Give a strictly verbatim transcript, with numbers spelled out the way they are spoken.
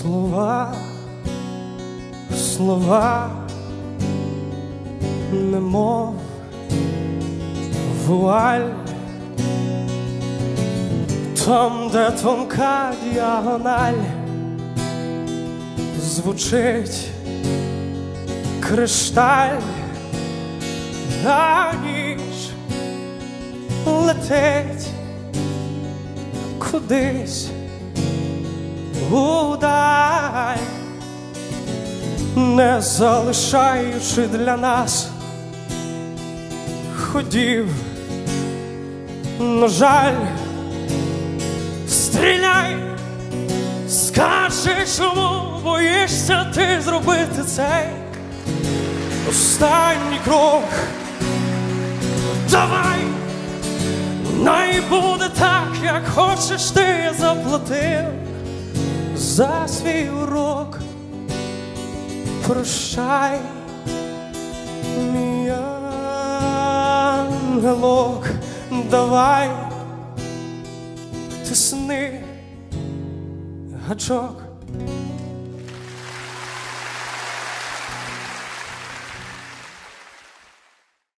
Слова, слова, немов вуаль, там, де тонка діагональ, звучить кришталь, а ніч летить кудись удаль, не залишаючи для нас ходів. На жаль, стріляй, скажи, чому боїшся ти зробити цей останній крок. Давай, най буде так, як хочеш ти, я заплатив за свій урок. Прощай, мій ангелок, давай, тисни гачок.